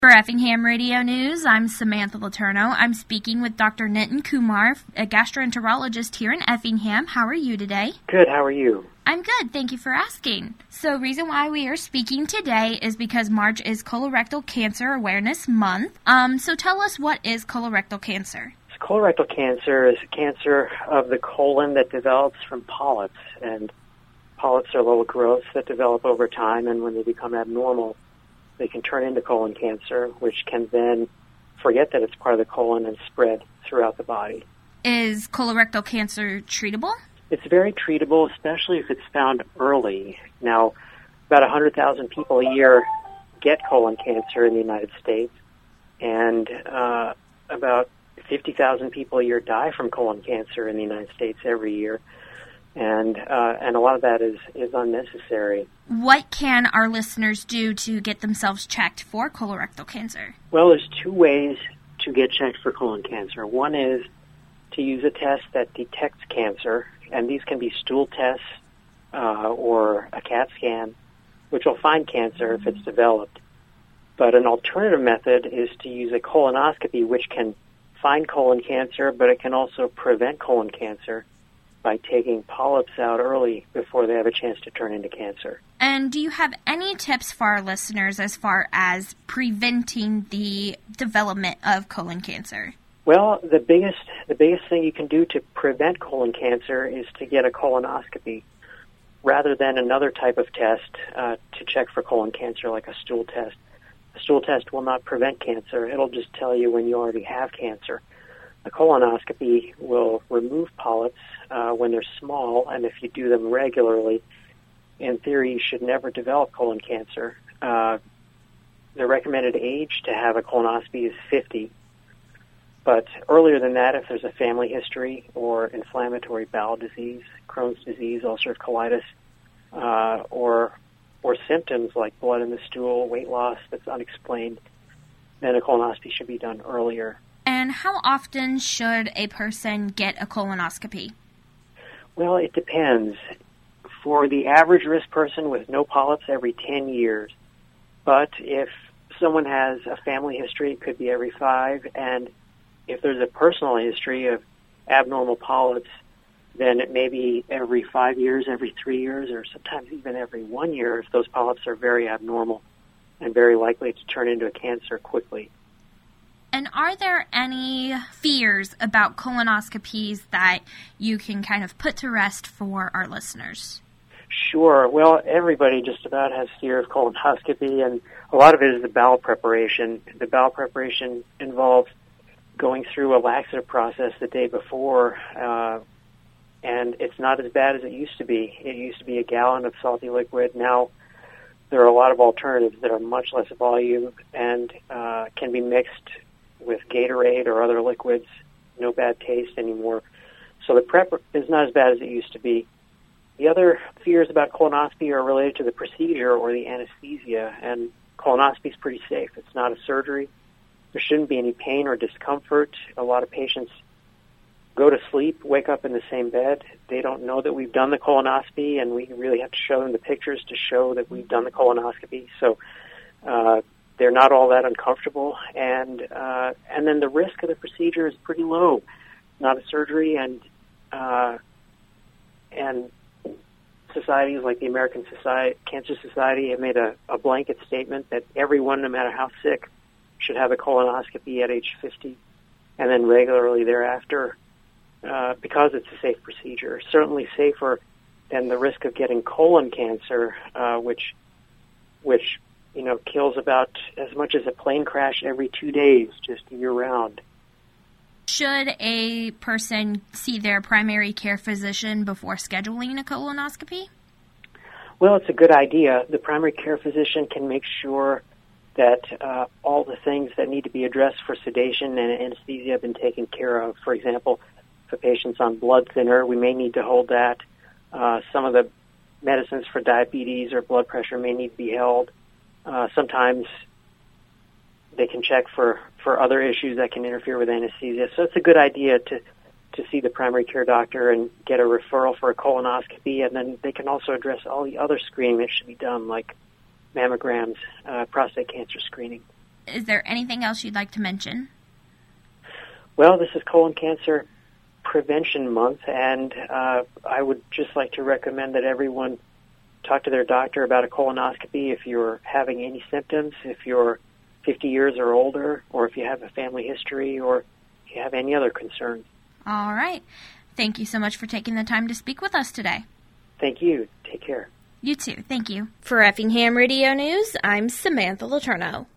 For Effingham Radio News, I'm Samantha Letourneau. I'm speaking with Dr. Nitin Kumar, a gastroenterologist here in Effingham. How are you today? Good. How are you? I'm good. Thank you for asking. So, reason why we are speaking today is because March is Colorectal Cancer Awareness Month. So tell us, what is colorectal cancer? Colorectal cancer is cancer of the colon that develops from polyps, and polyps are little growths that develop over time, and when they become abnormal, they can turn into colon cancer, which can then forget that it's part of the colon and spread throughout the body. Is colorectal cancer treatable? It's very treatable, especially if it's found early. Now, about 100,000 people a year get colon cancer in the United States, and about 50,000 people a year die from colon cancer in the United States every year, and a lot of that is unnecessary. What can our listeners do to get themselves checked for colorectal cancer? Well, there's two ways to get checked for colon cancer. One is to use a test that detects cancer, and these can be stool tests or a CAT scan, which will find cancer if it's developed. But an alternative method is to use a colonoscopy, which can find colon cancer, but it can also prevent colon cancer by taking polyps out early before they have a chance to turn into cancer. And do you have any tips for our listeners as far as preventing the development of colon cancer? Well, the biggest thing you can do to prevent colon cancer is to get a colonoscopy rather than another type of test to check for colon cancer, like a stool test. A stool test will not prevent cancer. It'll just tell you when you already have cancer. A colonoscopy will remove polyps when they're small, and if you do them regularly, in theory, you should never develop colon cancer. The recommended age to have a colonoscopy is 50. But earlier than that, if there's a family history or inflammatory bowel disease, Crohn's disease, ulcerative colitis, or symptoms like blood in the stool, weight loss that's unexplained, then a colonoscopy should be done earlier. And how often should a person get a colonoscopy? Well, it depends. For the average risk person with no polyps, every 10 years. But if someone has a family history, it could be every 5. And if there's a personal history of abnormal polyps, then it may be every 5 years, every 3 years, or sometimes even every 1 year if those polyps are very abnormal and very likely to turn into a cancer quickly. And are there any fears about colonoscopies that you can kind of put to rest for our listeners? Sure. Well, everybody just about has fear of colonoscopy, and a lot of it is the bowel preparation. The bowel preparation involves going through a laxative process the day before, and it's not as bad as it used to be. It used to be a gallon of salty liquid. Now there are a lot of alternatives that are much less volume and can be mixed with Gatorade or other liquids. No bad taste anymore. So the prep is not as bad as it used to be. The other fears about colonoscopy are related to the procedure or the anesthesia, and colonoscopy is pretty safe. It's not a surgery. There shouldn't be any pain or discomfort. A lot of patients go to sleep, wake up in the same bed. They don't know that we've done the colonoscopy, and we really have to show them the pictures to show that we've done the colonoscopy. So they're not all that uncomfortable, and then the risk of the procedure is pretty low. Not a surgery, and societies like the American Cancer Society have made a blanket statement that everyone, no matter how sick, should have a colonoscopy at age 50, and then regularly thereafter, because it's a safe procedure. Certainly safer than the risk of getting colon cancer, which kills about as much as a plane crash every 2 days, just year-round. Should a person see their primary care physician before scheduling a colonoscopy? Well, it's a good idea. The primary care physician can make sure that all the things that need to be addressed for sedation and anesthesia have been taken care of. For example, if a patient's on blood thinner, we may need to hold that. Some of the medicines for diabetes or blood pressure may need to be held. Sometimes they can check for other issues that can interfere with anesthesia. So it's a good idea to see the primary care doctor and get a referral for a colonoscopy, and then they can also address all the other screening that should be done, like mammograms, prostate cancer screening. Is there anything else you'd like to mention? Well, this is Colon Cancer Prevention Month, and I would just like to recommend that everyone talk to their doctor about a colonoscopy if you're having any symptoms, if you're 50 years or older, or if you have a family history, or if you have any other concerns. All right. Thank you so much for taking the time to speak with us today. Thank you. Take care. You too. Thank you. For Effingham Radio News, I'm Samantha Letourneau.